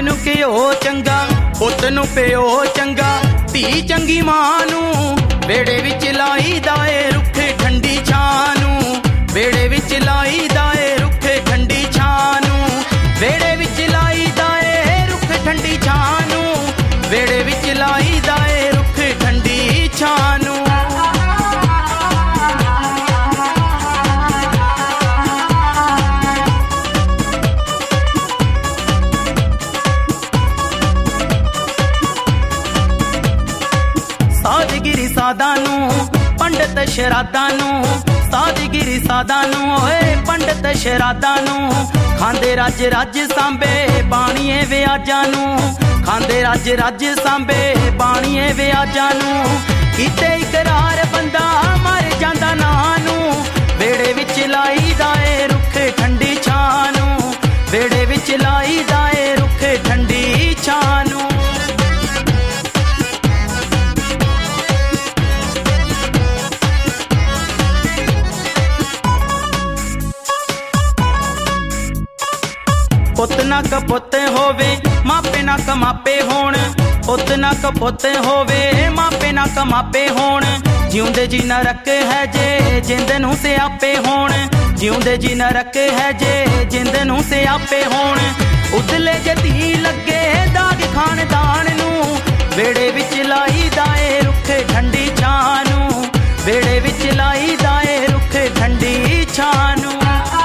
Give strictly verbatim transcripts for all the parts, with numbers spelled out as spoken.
ਨੂੰ ਕਿਓ ਚੰਗਾ, ਪੁੱਤ ਨੂੰ ਪਿਓ ਚੰਗਾ, ਧੀ ਚੰਗੀ ਮਾਂ ਨੂੰ ਵੇੜੇ ਵਿੱਚ ਲਾਈਦਾ ਏ ਰੁੱਖੇ ਠੰਡੀ ਛਾਂ ਨੂੰ, ਵੇੜੇ ਵਿੱਚ ਲਾਈਦਾ ਏ ਰੁੱਖੇ ਠੰਡੀ ਛਾਂ ਨੂੰ, ਵੇੜੇ ਵਿੱਚ ਲਾਈਦਾ ਏ ਰੁੱਖ ਠੰਡੀ ਛਾਂ ਨੂੰ, ਵੇੜੇ ਵਿੱਚ ਲਾਈਦਾ ਏ ਰੁੱਖ ਠੰਡੀ ਛਾਂ ਨੂੰ। ਸਾਦਗਿਰੀ ਸਾਦਾ ਨੂੰ ਪੰਡਤ ਸ਼ਰਾਧਾਂ ਨੂੰ, ਸਾਦਗਿਰੀ ਸਾਦਾ ਨੂੰ ਓਏ ਪੰਡਤ ਸ਼ਰਾਧਾਂ ਨੂੰ, ਖਾਂਦੇ ਰੱਜ ਰੱਜ ਸਾਂਬੇ ਬਾਣੀਏ ਵਿਆਜਾਂ ਨੂੰ, ਖਾਂਦੇ ਰੱਜ ਰੱਜ ਸਾਂਬੇ ਬਾਣੀਏ ਵਿਆਜਾਂ ਨੂੰ, ਕੀਤੇ ਇਕਰਾਰ ਬੰਦਾ ਮਰ ਜਾਂਦਾ ਨਾਂ ਨੂੰ, ਵੇੜੇ ਵਿੱਚ ਲਾਈਦਾ ਏ ਰੁੱਖ ਠੰਡੀ ਛਾਂ ਨੂੰ, ਵੇੜੇ ਵਿੱਚ ਲਾਈਦਾ ਏ ਰੁੱਖ ਠੰਡੀ ਛਾਂ ਨੂੰ। ਪੁੱਤ ਨਾ ਕਪੁੱਤ ਹੋਵੇ ਮਾਪੇ ਨਾ ਕਮਾਪੇ ਹੋਣ, ਪੁੱਤ ਨਾ ਕਪੁੱਤ ਹੋਵੇ ਮਾਪੇ ਨਾ ਕਮਾਪੇ ਹੋਣ, ਜਿਉਂਦੇ ਜੀ ਨਰਕ ਹੈ ਜੇ ਜਿੰਦ ਨੂੰ ਸਿਆਪੇ ਹੋਣ, ਜਿਉਂਦੇ ਜੀ ਨਰਕ ਹੈ ਜੇ ਜਿੰਦ ਨੂੰ ਸਿਆਪੇ ਹੋਣ, ਉਤਲੇ ਜੇ ਧੀ ਲੱਗੇ ਦਾਗ ਖਾਨਦਾਨ ਨੂੰ, ਵੇੜੇ ਵਿੱਚ ਲਾਈਦਾ ਏ ਰੁੱਖ ਠੰਡੀ ਛਾਂ ਨੂੰ, ਵੇੜੇ ਵਿੱਚ ਲਾਈਦਾ ਏ ਰੁੱਖ ਠੰਡੀ ਛਾਂ ਨੂੰ।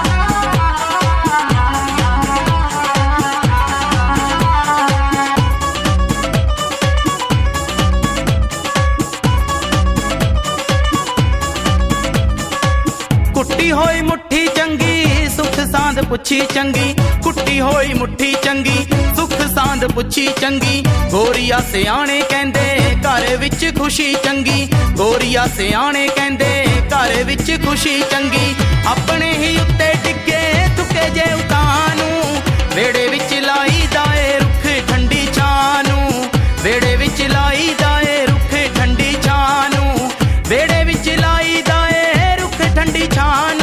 ਕੁੱਟੀ ਹੋਈ ਮੁੱਠੀ ਚੰਗੀ ਸੁੱਖ ਸਾਂਦ ਪੁੱਛੀ ਚੰਗੀ, ਕੁੱਟੀ ਹੋਈ ਮੁੱਠੀ ਚੰਗੀ ਸੁੱਖ ਸਾਂਦ ਪੁੱਛੀ ਚੰਗੀ, ਗੋਰੀਆ ਸਿਆਣੇ ਕਹਿੰਦੇ ਘਰ ਵਿੱਚ ਖੁਸ਼ੀ ਚੰਗੀ, ਗੋਰੀਆ ਸਿਆਣੇ ਕਹਿੰਦੇ ਘਰ ਵਿੱਚ ਖੁਸ਼ੀ ਚੰਗੀ, ਆਪਣੇ ਹੀ ਉੱਤੇ ਡਿੱਗੇ ਤੁਕੇ ਜੇ ਉਤਾਂ ਨੂੰ, ਵੇੜੇ ਵਿੱਚ ਲਾਈਦਾ ਏ ਰੁੱਖ ਠੰਡੀ ਛਾਂ ਨੂੰ, ਵੇੜੇ ਵਿੱਚ ਲਾਈਦਾ ਏ ਰੁੱਖ ਠੰਡੀ ਛਾਂ ਨੂੰ, ਵੇੜੇ ਵਿੱਚ ਲਾਈਦਾ ਏ ਰੁੱਖ ਠੰਡੀ ਛਾਂ